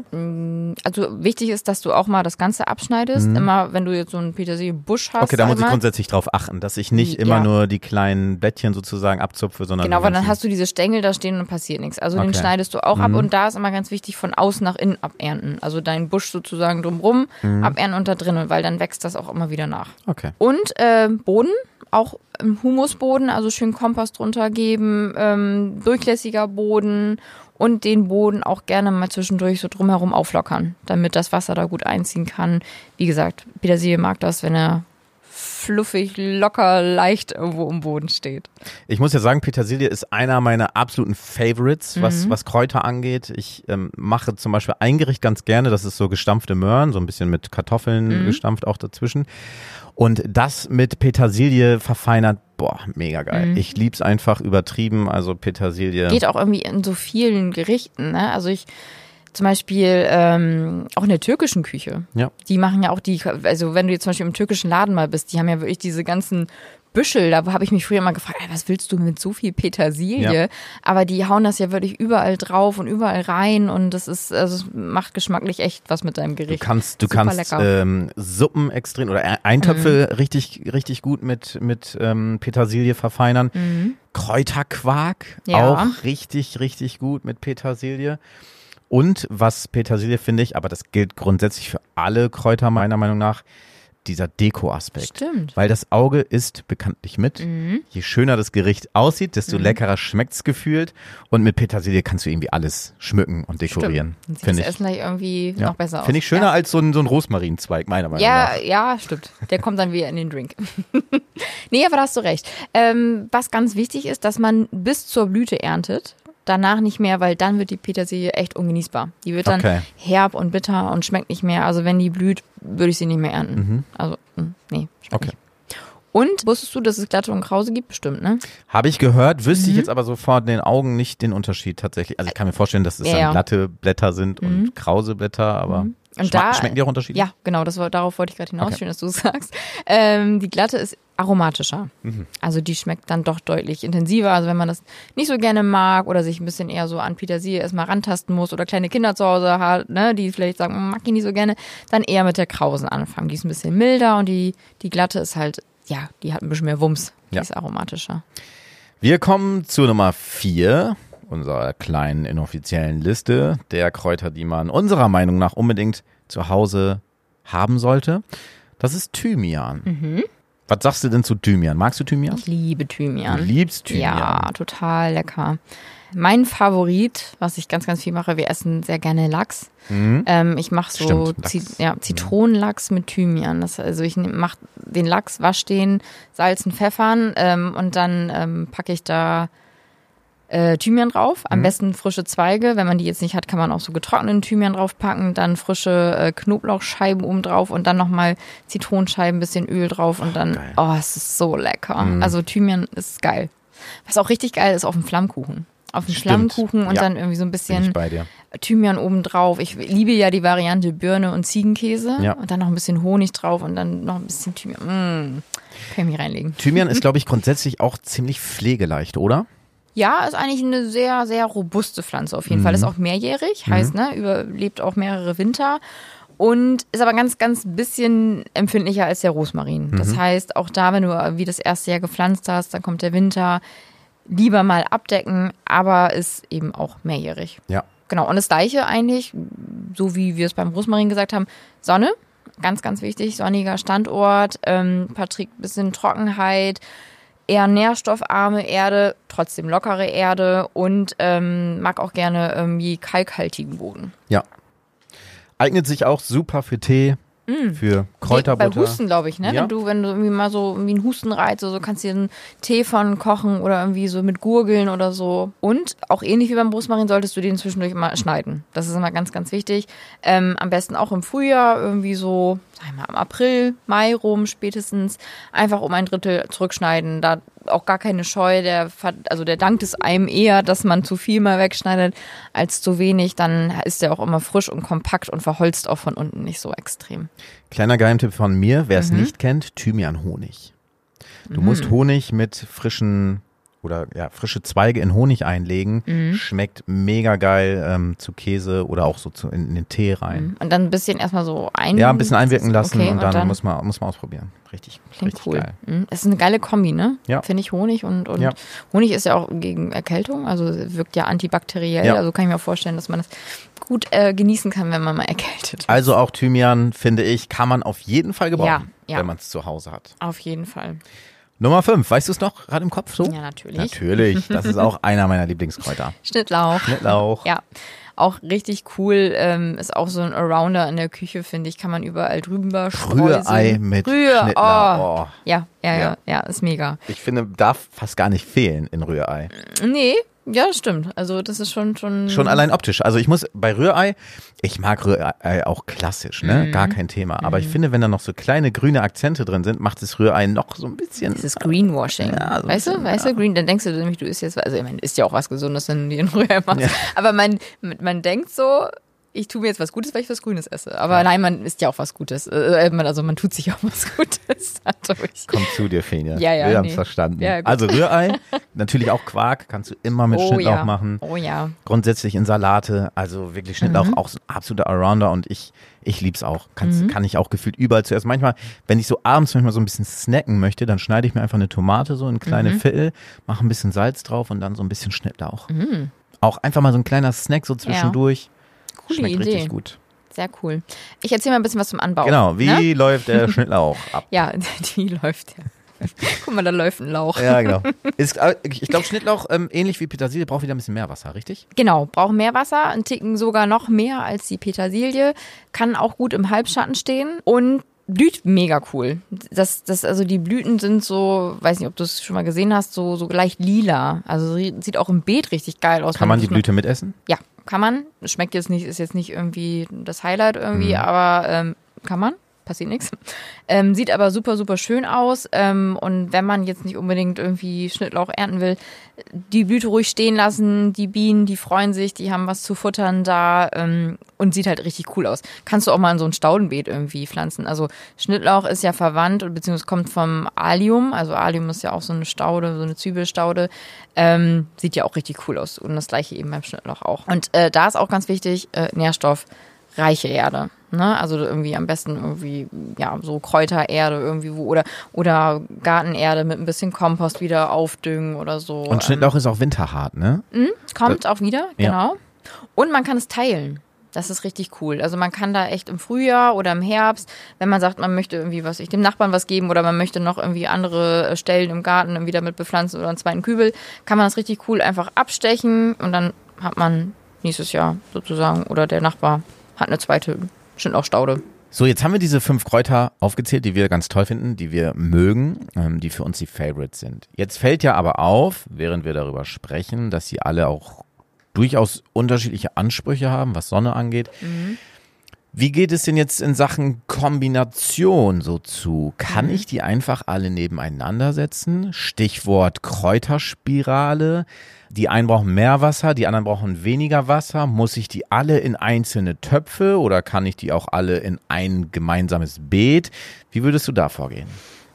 Also wichtig ist, dass du auch mal das Ganze abschneidest. Mhm. Immer, wenn du jetzt so einen Petersilien-Busch hast. Okay, da muss einmal. ich grundsätzlich drauf achten, dass ich nicht immer ja. nur die kleinen Blättchen sozusagen abzupfe, sondern genau, weil dann hast du diese Stängel da stehen und passiert nichts. Also okay. den schneidest du auch mhm. ab und da ist immer ganz wichtig, von außen nach innen abernten. Also deinen Busch sozusagen drumrum mhm. abernten und da drinnen, weil dann wächst das auch immer wieder nach. Okay. Und äh, Boden, auch im Humusboden, also schön Kompost drunter geben, ähm, durchlässiger Boden und den Boden auch gerne mal zwischendurch so drumherum auflockern, damit das Wasser da gut einziehen kann. Wie gesagt, Petersilie mag das, wenn er fluffig, locker, leicht irgendwo im Boden steht. Ich muss ja sagen, Petersilie ist einer meiner absoluten Favorites, was, mhm. was Kräuter angeht. Ich ähm, mache zum Beispiel ein Gericht ganz gerne, das ist so gestampfte Möhren, so ein bisschen mit Kartoffeln mhm. gestampft auch dazwischen. Und das mit Petersilie verfeinert, boah, mega geil. Mhm. Ich lieb's einfach übertrieben, also Petersilie. Geht auch irgendwie in so vielen Gerichten, ne? Also ich zum Beispiel ähm, auch in der türkischen Küche. Ja. Die machen ja auch die, also wenn du jetzt zum Beispiel im türkischen Laden mal bist, die haben ja wirklich diese ganzen Büschel, da habe ich mich früher mal gefragt, ey, was willst du mit so viel Petersilie? Ja. Aber die hauen das ja wirklich überall drauf und überall rein und das ist, also es macht geschmacklich echt was mit deinem Gericht. Du kannst, du kannst ähm, Suppen extrem oder Eintöpfe mhm. richtig, richtig gut mit, mit ähm, Petersilie verfeinern. Mhm. Kräuterquark ja. auch richtig, richtig gut mit Petersilie. Und was Petersilie finde ich, aber das gilt grundsätzlich für alle Kräuter meiner Meinung nach, dieser Deko-Aspekt. Stimmt. Weil das Auge isst bekanntlich mit. Mhm. Je schöner das Gericht aussieht, desto mhm. leckerer schmeckt's gefühlt. Und mit Petersilie kannst du irgendwie alles schmücken und dekorieren. Stimmt. Dann sieht das Essen gleich irgendwie ja. noch besser aus. Finde ich schöner ja. als so ein, so ein Rosmarinzweig, meiner Meinung ja, nach. Ja, stimmt. Der kommt dann wieder in den Drink. Nee, aber da hast du recht. Ähm, was ganz wichtig ist, dass man bis zur Blüte erntet. danach nicht mehr, weil dann wird die Petersilie echt ungenießbar. Die wird dann Okay. herb und bitter und schmeckt nicht mehr. Also wenn die blüht, würde ich sie nicht mehr ernten. Mhm. Also, mh, nee, schmeckt Okay. nicht. Und wusstest du, dass es glatte und krause gibt? Bestimmt, ne? Habe ich gehört, wüsste Mhm. ich jetzt aber so vor den Augen nicht den Unterschied tatsächlich. Also ich kann mir vorstellen, dass es Ja, dann ja. glatte Blätter sind und Mhm. krause Blätter, aber Mhm. Und schma- da- schmecken die auch unterschiedlich? Ja, genau, das war, darauf wollte ich gerade hinaus. Okay. Schön, dass du es sagst. Ähm, die glatte ist aromatischer. Mhm. Also die schmeckt dann doch deutlich intensiver. Also wenn man das nicht so gerne mag oder sich ein bisschen eher so an Petersilie erstmal rantasten muss oder kleine Kinder zu Hause hat, ne, die vielleicht sagen, "Mm, mag ich nicht so gerne, dann eher mit der krausen anfangen. Die ist ein bisschen milder und die, die glatte ist halt, ja, die hat ein bisschen mehr Wumms. Die Ja. ist aromatischer. Wir kommen zu Nummer vier unserer kleinen inoffiziellen Liste der Kräuter, die man unserer Meinung nach unbedingt zu Hause haben sollte. Das ist Thymian. Mhm. Was sagst du denn zu Thymian? Magst du Thymian? Ich liebe Thymian. Du liebst Thymian. Ja, total lecker. Mein Favorit, was ich ganz, ganz viel mache, wir essen sehr gerne Lachs. Mhm. Ähm, ich mache so Stimmt, Lachs. Zi- ja, Zitronenlachs mit Thymian. Das, also ich mache den Lachs, wasche den, salzen, pfeffern ähm, und dann ähm, packe ich da äh, Thymian drauf. Am Mhm. besten frische Zweige. Wenn man die jetzt nicht hat, kann man auch so getrockneten Thymian draufpacken. Dann frische äh, Knoblauchscheiben oben drauf und dann nochmal Zitronenscheiben, bisschen Öl drauf und dann, geil. oh, es ist so lecker. Mhm. Also Thymian ist geil. Was auch richtig geil ist, auf dem Flammkuchen. Auf dem Stimmt. Flammkuchen und Ja. dann irgendwie so ein Bin ich bisschen bei dir. Thymian oben drauf. Ich liebe ja die Variante Birne und Ziegenkäse. Ja. Und dann noch ein bisschen Honig drauf und dann noch ein bisschen Thymian. Mm. Kann ich mich reinlegen. Thymian ist, glaube ich, grundsätzlich auch ziemlich pflegeleicht, oder? Ja, ist eigentlich eine sehr, sehr robuste Pflanze auf jeden Mhm. Fall. Ist auch mehrjährig, heißt, ne, überlebt auch mehrere Winter. Und ist aber ganz, ganz bisschen empfindlicher als der Rosmarin. Mhm. Das heißt, auch da, wenn du wie das erste Jahr gepflanzt hast, dann kommt der Winter, lieber mal abdecken, aber ist eben auch mehrjährig. Ja. Genau, und das Gleiche eigentlich, so wie wir es beim Rosmarin gesagt haben, Sonne, ganz, ganz wichtig, sonniger Standort, ähm, Patrick, bisschen Trockenheit, eher nährstoffarme Erde, trotzdem lockere Erde und ähm, mag auch gerne irgendwie kalkhaltigen Boden. Ja. Eignet sich auch super für Tee, für Kräuterbutter. Bei Husten, glaube ich, ne? Ja. Wenn du, wenn du irgendwie mal so irgendwie einen Hustenreiz oder so, kannst du dir einen Tee von kochen oder irgendwie so mit Gurgeln oder so. Und auch ähnlich wie beim Rosmarin solltest du den zwischendurch immer schneiden. Das ist immer ganz, ganz wichtig. Ähm, am besten auch im Frühjahr, irgendwie so, sag ich mal, im April, Mai rum spätestens, einfach um ein Drittel zurückschneiden. Da auch gar keine Scheu, der, also der dankt es einem eher, dass man zu viel mal wegschneidet als zu wenig. Dann ist der auch immer frisch und kompakt und verholzt auch von unten nicht so extrem. Kleiner Geheimtipp von mir, wer es Mhm. nicht kennt, Thymian-Honig. Du musst Honig mit frischen oder ja, frische Zweige in Honig einlegen. Mhm. Schmeckt mega geil ähm, zu Käse oder auch so zu, in, in den Tee rein. Und dann ein bisschen erstmal so ein... Ja, ein bisschen einwirken lassen Okay, und dann, muss man muss man ausprobieren. Richtig, Klingt richtig cool. geil. Mhm. Das ist eine geile Kombi, ne? Ja. Finde ich Honig und, und Ja. Honig ist ja auch gegen Erkältung, also wirkt ja antibakteriell. Ja. Also kann ich mir auch vorstellen, dass man das gut äh, genießen kann, wenn man mal erkältet ist. Also auch Thymian, finde ich, kann man auf jeden Fall gebrauchen, Ja, ja. wenn man es zu Hause hat. Auf jeden Fall. Nummer fünf, weißt du es noch gerade im Kopf so? Ja, natürlich. Natürlich, das ist auch einer meiner Lieblingskräuter. Schnittlauch. Schnittlauch. Ja. Auch richtig cool, ähm, ist auch so ein Arounder in der Küche, finde ich, kann man überall drüber streuseln. Rührei mit Rühr, Schnittlauch. oh. Oh. Ja, ja, ja, Ja. ja, ist mega. Ich finde, darf fast gar nicht fehlen in Rührei. Nee, ja, das stimmt. Also das ist schon, schon... Schon allein optisch. Also ich muss bei Rührei, ich mag Rührei auch klassisch, ne? Mhm. Gar kein Thema. Aber ich finde, wenn da noch so kleine grüne Akzente drin sind, macht das Rührei noch so ein bisschen. Das ist Greenwashing. Ja, so ein weißt du, bisschen, weißt ja. du, Green, dann denkst du nämlich, du isst jetzt, also ich meine, isst ja auch was Gesundes, wenn du dir einen Rührei machst. Ja. Aber man, man denkt so, ich tue mir jetzt was Gutes, weil ich was Grünes esse. Aber nein, man isst ja auch was Gutes. Äh, man- Also man tut sich auch was Gutes dadurch. Kommt zu dir, Fenja. Ja, ja, Wir haben nee. es verstanden. Ja, gut. Also Rührei, natürlich auch Quark, kannst du immer mit Oh Schnittlauch ja. machen. Oh ja. Grundsätzlich in Salate, also wirklich Schnittlauch Mhm. auch so ein absoluter Allrounder und ich, ich lieb's auch. Kannst, Kann ich auch gefühlt überall zuerst. Manchmal, wenn ich so abends manchmal so ein bisschen snacken möchte, dann schneide ich mir einfach eine Tomate so in kleine Mhm. Viertel, mache ein bisschen Salz drauf und dann so ein bisschen Schnittlauch. Auch einfach mal so ein kleiner Snack so zwischendurch. Coole Schmeckt Idee. richtig gut. Sehr cool. Ich erzähle mal ein bisschen was zum Anbau. Genau, wie Ne? läuft der Schnittlauch ab? Ja, die läuft ja. Guck mal, da läuft ein Lauch. Ja, genau. Ist, äh, ich glaube, Schnittlauch, ähm, ähnlich wie Petersilie, braucht wieder ein bisschen mehr Wasser, richtig? Genau, brauchen mehr Wasser, einen Ticken sogar noch mehr als die Petersilie, kann auch gut im Halbschatten stehen und Blüht mega cool. Das, das, also die Blüten sind so, weiß nicht, ob du es schon mal gesehen hast, so, so leicht lila. Also sieht auch im Beet richtig geil aus. Kann man die Blüte mitessen? Ja, kann man. Schmeckt jetzt nicht, ist jetzt nicht irgendwie das Highlight irgendwie, mhm. aber ähm, kann man. Passiert nichts. Ähm, sieht aber super, super schön aus. Ähm, und wenn man jetzt nicht unbedingt irgendwie Schnittlauch ernten will, die Blüte ruhig stehen lassen. Die Bienen, die freuen sich, die haben was zu futtern da ähm, und sieht halt richtig cool aus. Kannst du auch mal in so ein Staudenbeet irgendwie pflanzen. Also Schnittlauch ist ja verwandt, beziehungsweise kommt vom Allium. Also Allium ist ja auch so eine Staude, so eine Zwiebelstaude. Ähm, sieht ja auch richtig cool aus. Und das gleiche eben beim Schnittlauch auch. Und äh, da ist auch ganz wichtig, äh, Nährstoff. Reiche Erde, ne? Also irgendwie am besten irgendwie, ja, so Kräutererde irgendwie wo oder, oder Gartenerde mit ein bisschen Kompost wieder aufdüngen oder so. Und Schnittlauch ähm, ist auch winterhart, ne? Mh, kommt äh, auch wieder, ja. genau. Und man kann es teilen. Das ist richtig cool. Also man kann da echt im Frühjahr oder im Herbst, wenn man sagt, man möchte irgendwie was, ich dem Nachbarn was geben oder man möchte noch irgendwie andere Stellen im Garten irgendwie damit bepflanzen oder einen zweiten Kübel, kann man das richtig cool einfach abstechen und dann hat man nächstes Jahr sozusagen oder der Nachbar hat eine zweite Schnittlauchstaude. So, jetzt haben wir diese fünf Kräuter aufgezählt, die wir ganz toll finden, die wir mögen, ähm, die für uns die Favorites sind. Jetzt fällt ja aber auf, während wir darüber sprechen, dass sie alle auch durchaus unterschiedliche Ansprüche haben, was Sonne angeht. Mhm. Wie geht es denn jetzt in Sachen Kombination so zu? Kann ich die einfach alle nebeneinander setzen? Stichwort Kräuterspirale. Die einen brauchen mehr Wasser, die anderen brauchen weniger Wasser. Muss ich die alle in einzelne Töpfe oder kann ich die auch alle in ein gemeinsames Beet? Wie würdest du da vorgehen?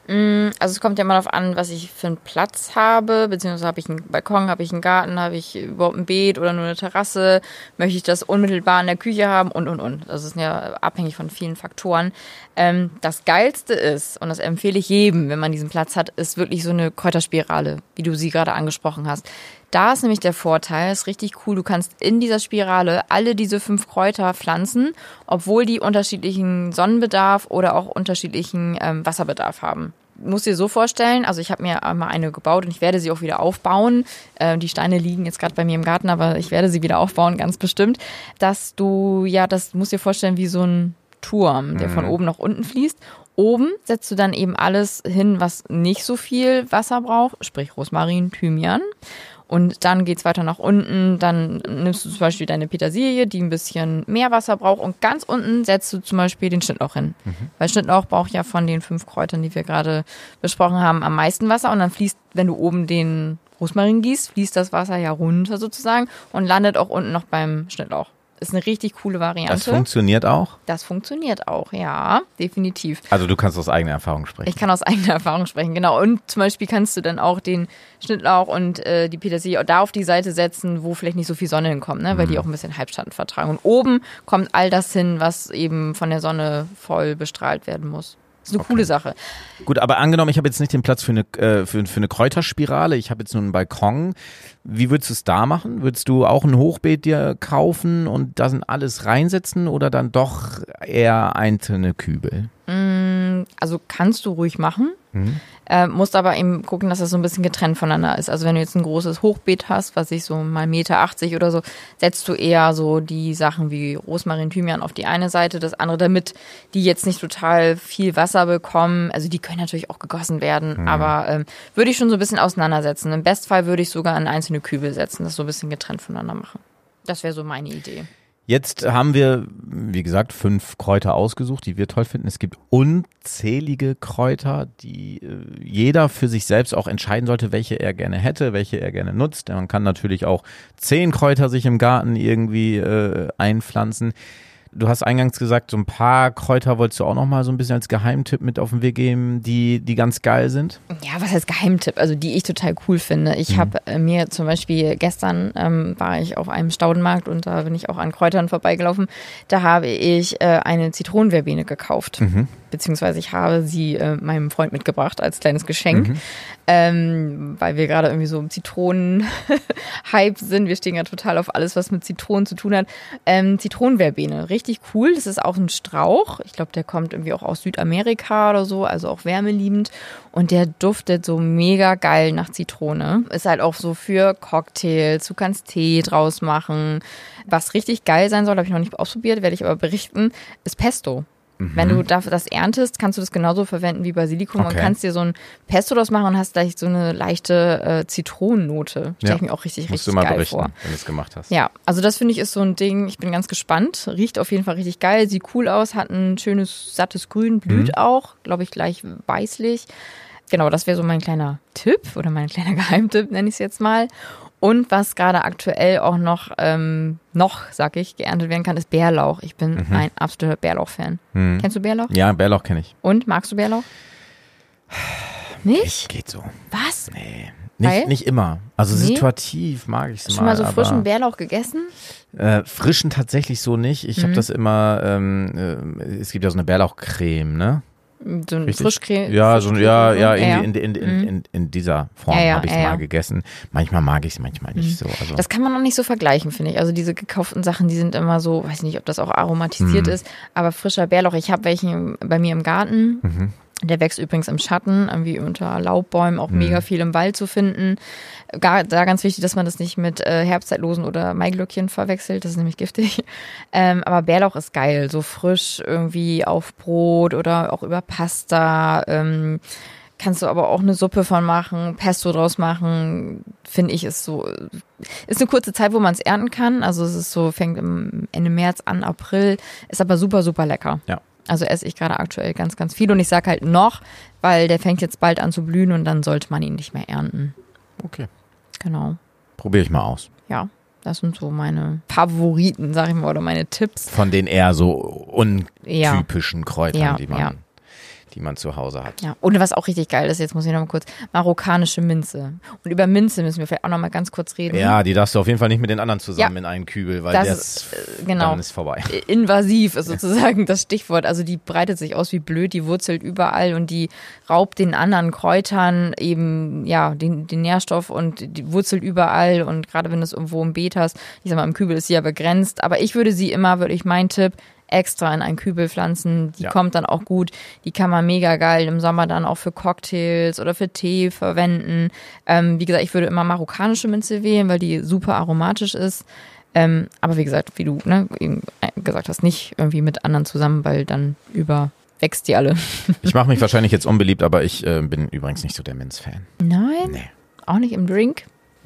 Also es kommt ja mal darauf an, was ich für einen Platz habe, beziehungsweise habe ich einen Balkon, habe ich einen Garten, habe ich überhaupt ein Beet oder nur eine Terrasse, möchte ich das unmittelbar in der Küche haben und, und, und. Das ist ja abhängig von vielen Faktoren. Ähm, das Geilste ist, und das empfehle ich jedem, wenn man diesen Platz hat, ist wirklich so eine Kräuterspirale, wie du sie gerade angesprochen hast. Da ist nämlich der Vorteil, ist richtig cool, du kannst in dieser Spirale alle diese fünf Kräuter pflanzen, obwohl die unterschiedlichen Sonnenbedarf oder auch unterschiedlichen ähm, Wasserbedarf haben. Muss dir so vorstellen, also ich habe mir einmal eine gebaut und ich werde sie auch wieder aufbauen. Äh, die Steine liegen jetzt gerade bei mir im Garten, aber ich werde sie wieder aufbauen, ganz bestimmt. Dass du, ja, das musst dir vorstellen wie so ein Turm, der mhm. von oben nach unten fließt. Oben setzt du dann eben alles hin, was nicht so viel Wasser braucht, sprich Rosmarin, Thymian. Und dann geht's weiter nach unten, dann nimmst du zum Beispiel deine Petersilie, die ein bisschen mehr Wasser braucht und ganz unten setzt du zum Beispiel den Schnittlauch hin. Mhm. Weil Schnittlauch braucht ja von den fünf Kräutern, die wir gerade besprochen haben, am meisten Wasser und dann fließt, wenn du oben den Rosmarin gießt, fließt das Wasser ja runter sozusagen und landet auch unten noch beim Schnittlauch. Ist eine richtig coole Variante. Das funktioniert auch? Das funktioniert auch, ja, definitiv. Also du kannst aus eigener Erfahrung sprechen? Ich kann aus eigener Erfahrung sprechen, genau. Und zum Beispiel kannst du dann auch den Schnittlauch und äh, die Petersilie da auf die Seite setzen, wo vielleicht nicht so viel Sonne hinkommt, ne? Weil mhm. die auch ein bisschen Halbschatten vertragen. Und oben kommt all das hin, was eben von der Sonne voll bestrahlt werden muss. Das ist eine okay. coole Sache. Gut, aber angenommen, ich habe jetzt nicht den Platz für eine, äh, für, für eine Kräuterspirale, ich habe jetzt nur einen Balkon. Wie würdest du es da machen? Würdest du auch ein Hochbeet dir kaufen und da sind alles reinsetzen oder dann doch eher einzelne Kübel? Also kannst du ruhig machen, mhm. äh, musst aber eben gucken, dass das so ein bisschen getrennt voneinander ist. Also wenn du jetzt ein großes Hochbeet hast, was ich so mal eins Komma achtzig Meter oder so, setzt du eher so die Sachen wie Rosmarin, Thymian auf die eine Seite, das andere, damit die jetzt nicht total viel Wasser bekommen. Also die können natürlich auch gegossen werden, mhm. aber ähm, würde ich schon so ein bisschen auseinandersetzen. Im Bestfall würde ich sogar in einzelne Kübel setzen, das so ein bisschen getrennt voneinander machen. Das wäre so meine Idee. Jetzt haben wir, wie gesagt, fünf Kräuter ausgesucht, die wir toll finden. Es gibt unzählige Kräuter, die äh, jeder für sich selbst auch entscheiden sollte, welche er gerne hätte, welche er gerne nutzt. Man kann natürlich auch zehn Kräuter sich im Garten irgendwie äh, einpflanzen. Du hast eingangs gesagt, so ein paar Kräuter wolltest du auch noch mal so ein bisschen als Geheimtipp mit auf den Weg geben, die, die ganz geil sind? Ja, was heißt Geheimtipp? Also die ich total cool finde. Ich mhm. habe äh, mir zum Beispiel gestern ähm, war ich auf einem Staudenmarkt und da bin ich auch an Kräutern vorbeigelaufen. Da habe ich äh, eine Zitronenverbene gekauft. Mhm. Beziehungsweise ich habe sie äh, meinem Freund mitgebracht als kleines Geschenk, mhm. ähm, weil wir gerade irgendwie so im Zitronen-Hype sind. Wir stehen ja total auf alles, was mit Zitronen zu tun hat. Ähm, Zitronenverbene, richtig cool. Das ist auch ein Strauch. Ich glaube, der kommt irgendwie auch aus Südamerika oder so, also auch wärmeliebend. Und der duftet so mega geil nach Zitrone. Ist halt auch so für Cocktails. Du kannst Tee draus machen. Was richtig geil sein soll, habe ich noch nicht ausprobiert, werde ich aber berichten, ist Pesto. Mhm. Wenn du das erntest, kannst du das genauso verwenden wie Basilikum okay. und kannst dir so ein Pesto draus machen und hast gleich so eine leichte äh, Zitronennote. Stell ja. ich mir auch richtig, Musst richtig du mal geil berichten, vor. wenn du es gemacht hast. Ja, also das finde ich ist so ein Ding, ich bin ganz gespannt. Riecht auf jeden Fall richtig geil, sieht cool aus, hat ein schönes, sattes Grün, blüht mhm. auch, glaube ich, gleich weißlich. Genau, das wäre so mein kleiner Tipp oder mein kleiner Geheimtipp, nenne ich es jetzt mal. Und was gerade aktuell auch noch, ähm, noch, sag ich, geerntet werden kann, ist Bärlauch. Ich bin mhm. ein absoluter Bärlauch-Fan. Mhm. Kennst du Bärlauch? Ja, Bärlauch kenne ich. Und, magst du Bärlauch? Nicht? Geht so. Was? Nee. Nicht, nicht immer. Also nee? situativ mag ich es mal. Schon mal so frischen Bärlauch gegessen? Äh, frischen tatsächlich so nicht. Ich mhm. habe das immer, ähm, äh, es gibt ja so eine Bärlauchcreme, ne? So ein Frischcreme? Ja, so, ja, ja, ja. In, in, in, in, in, in dieser Form ja, ja, habe ich es ja, mal ja. gegessen. Manchmal mag ich es, manchmal nicht mhm. so. Also. Das kann man noch nicht so vergleichen, finde ich. Also diese gekauften Sachen, die sind immer so, weiß nicht, ob das auch aromatisiert mhm. ist, aber frischer Bärlauch, ich habe welchen bei mir im Garten. Mhm. Der wächst übrigens im Schatten, irgendwie unter Laubbäumen, auch mhm. mega viel im Wald zu finden. Gar, da ganz wichtig, dass man das nicht mit äh, Herbstzeitlosen oder Maiglöckchen verwechselt, das ist nämlich giftig. Ähm, aber Bärlauch ist geil, so frisch irgendwie auf Brot oder auch über Pasta. Ähm, kannst du aber auch eine Suppe von machen, Pesto draus machen, finde ich, ist so, ist eine kurze Zeit, wo man es ernten kann. Also es ist so, fängt im Ende März an, April, ist aber super, super lecker. Ja. Also esse ich gerade aktuell ganz, ganz viel. Und ich sage halt noch, weil der fängt jetzt bald an zu blühen und dann sollte man ihn nicht mehr ernten. Okay. Genau. Probiere ich mal aus. Ja, das sind so meine Favoriten, sag ich mal, oder meine Tipps. Von den eher so untypischen ja. Kräutern, ja, die man... Ja. die man zu Hause hat. Ja, und was auch richtig geil ist, jetzt muss ich noch mal kurz, marokkanische Minze. Und über Minze müssen wir vielleicht auch noch mal ganz kurz reden. Ja, die darfst du auf jeden Fall nicht mit den anderen zusammen ja, in einen Kübel, weil das der ist, äh, genau, dann ist vorbei. Invasiv ist sozusagen das Stichwort. Also die breitet sich aus wie blöd, die wurzelt überall und die raubt den anderen Kräutern eben, ja, den, den Nährstoff und die wurzelt überall und gerade wenn du es irgendwo im Beet hast, ich sag mal, im Kübel ist sie ja begrenzt, aber ich würde sie immer, wirklich mein Tipp, extra in einen Kübel pflanzen, die ja. kommt dann auch gut, die kann man mega geil im Sommer dann auch für Cocktails oder für Tee verwenden. Ähm, wie gesagt, ich würde immer marokkanische Minze wählen, weil die super aromatisch ist. Ähm, aber wie gesagt, wie du ne, eben gesagt hast, nicht irgendwie mit anderen zusammen, weil dann überwächst die alle. Ich mache mich wahrscheinlich jetzt unbeliebt, aber ich äh, bin übrigens nicht so der Minz-Fan. Nein? Nee. Auch nicht im Drink?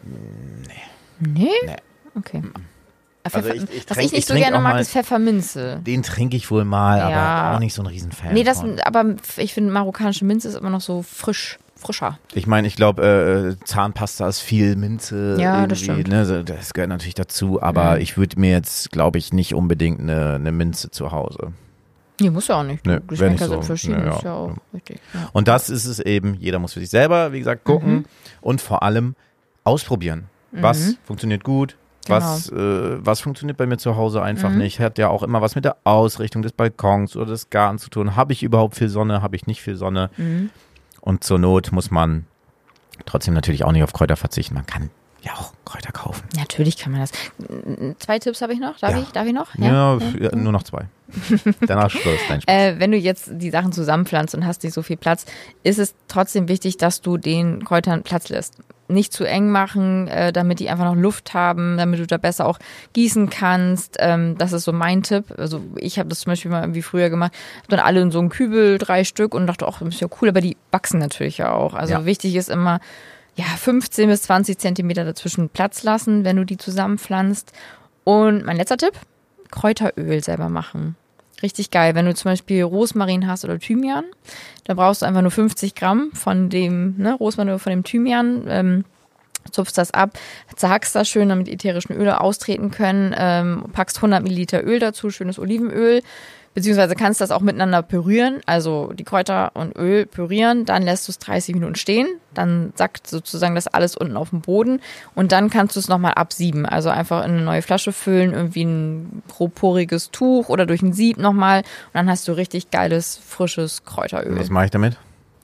Nee. Nee? Nee. Okay. Also ich, ich Was trink, ich nicht ich so gerne mag, mal, ist Pfefferminze. Den trinke ich wohl mal, ja. aber auch nicht so ein Riesenfan. Nee, das, von. aber ich finde, marokkanische Minze ist immer noch so frisch, frischer. Ich meine, ich glaube, äh, Zahnpasta ist viel Minze. Ja, das stimmt. Ne, das gehört natürlich dazu, aber mhm. ich würde mir jetzt, glaube ich, nicht unbedingt eine, eine Minze zu Hause. Nee, muss ja auch nicht. Nee, Geschmäcker so. sind verschieden, nee, ja. ist ja auch richtig. Ja. Und das ist es eben, jeder muss für sich selber, wie gesagt, gucken mhm. und vor allem ausprobieren. Was mhm. funktioniert gut? Genau. Was, äh, was funktioniert bei mir zu Hause einfach mhm. nicht? Hat ja auch immer was mit der Ausrichtung des Balkons oder des Gartens zu tun. Habe ich überhaupt viel Sonne? Habe ich nicht viel Sonne? Mhm. Und zur Not muss man trotzdem natürlich auch nicht auf Kräuter verzichten. Man kann ja auch Kräuter kaufen. Natürlich kann man das. Zwei Tipps habe ich noch. Darf ja. ich? Darf ich noch? Ja, ja, ja nur noch zwei. Danach Schluss. Dein Spaß. Äh, wenn du jetzt die Sachen zusammenpflanzt und hast nicht so viel Platz, ist es trotzdem wichtig, dass du den Kräutern Platz lässt. Nicht zu eng machen, äh, damit die einfach noch Luft haben, damit du da besser auch gießen kannst. Ähm, das ist so mein Tipp. Also ich habe das zum Beispiel mal irgendwie früher gemacht. Habe dann alle in so einem Kübel, drei Stück und dachte, ach, das ist ja cool, aber die wachsen natürlich ja auch. Also ja. wichtig ist immer, ja, fünfzehn bis zwanzig Zentimeter dazwischen Platz lassen, wenn du die zusammenpflanzt. Und mein letzter Tipp, Kräuteröl selber machen. Richtig geil. Wenn du zum Beispiel Rosmarin hast oder Thymian, dann brauchst du einfach nur fünfzig Gramm von dem ne, Rosmarin oder von dem Thymian, ähm, zupfst das ab, zerhackst das schön, damit ätherischen Öle austreten können, ähm, packst hundert Milliliter Öl dazu, schönes Olivenöl, beziehungsweise kannst das auch miteinander pürieren, also die Kräuter und Öl pürieren, dann lässt du es dreißig Minuten stehen, dann sackt sozusagen das alles unten auf den Boden und dann kannst du es nochmal absieben, also einfach in eine neue Flasche füllen, irgendwie ein grobporiges Tuch oder durch ein Sieb nochmal und dann hast du richtig geiles, frisches Kräuteröl. Was mache ich damit?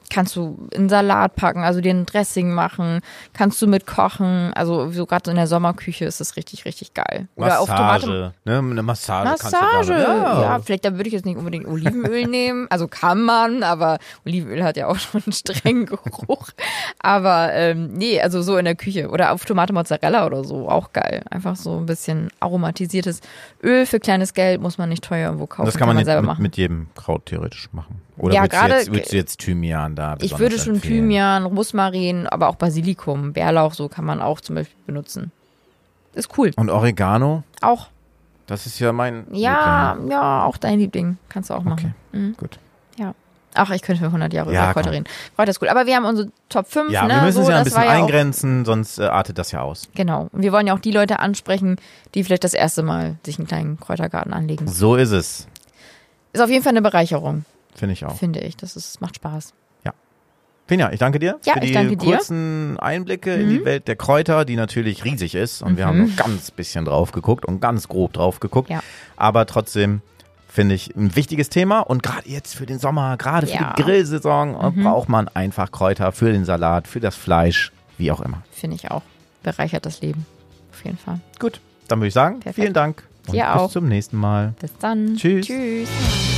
kannst du in Salat packen, also dir ein Dressing machen, kannst du mit kochen. Also so gerade in der Sommerküche ist das richtig, richtig geil. Oder Massage, auf Tomate. Ne? Eine Massage. Massage, kannst du ja. ja. Vielleicht, da würde ich jetzt nicht unbedingt Olivenöl nehmen. Also kann man, aber Olivenöl hat ja auch schon einen strengen Geruch. Aber ähm, nee, also so in der Küche. Oder auf Tomate Mozzarella oder so, auch geil. Einfach so ein bisschen aromatisiertes Öl für kleines Geld, muss man nicht teuer irgendwo kaufen. Das kann man, kann man nicht selber mit, machen. mit jedem Kraut theoretisch machen. Oder Ja, würdest, du gerade- jetzt, würdest du jetzt Thymian da Ich besonders würde schon empfehlen? Thymian, Rosmarin, aber auch Basilikum, Bärlauch, so kann man auch zum Beispiel benutzen. Ist cool. Und Oregano? Auch. Das ist ja mein Ja, Liebling. ja, auch dein Liebling. Kannst du auch machen. Mhm. Gut. Ja. Ach, ich könnte für hundert Jahre Ja, über Kräuter komm. reden. Kräuter ist gut. Aber wir haben unsere Top fünf, Ja, ne? wir müssen so, es ja ein das bisschen war ja auch, eingrenzen, sonst äh, artet das ja aus. genau. Und wir wollen ja auch die Leute ansprechen, die vielleicht das erste Mal sich einen kleinen Kräutergarten anlegen. So ist es. Ist auf jeden Fall eine Bereicherung, Finde ich auch. finde ich. Das ist, macht Spaß. Finja, ich danke dir Ja, für ich die danke dir. kurzen Einblicke in die Welt der Kräuter, die natürlich riesig ist. Und wir Mhm. haben nur ganz bisschen drauf geguckt und ganz grob drauf geguckt. Ja. Aber trotzdem finde ich ein wichtiges Thema. Und gerade jetzt für den Sommer, gerade für Ja. die Grillsaison, Mhm. braucht man einfach Kräuter für den Salat, für das Fleisch, wie auch immer. Finde ich auch. Bereichert das Leben. Auf jeden Fall. Gut, dann würde ich sagen, Perfekt. vielen Dank und Dir bis auch. zum nächsten Mal. Bis dann. Tschüss. Tschüss.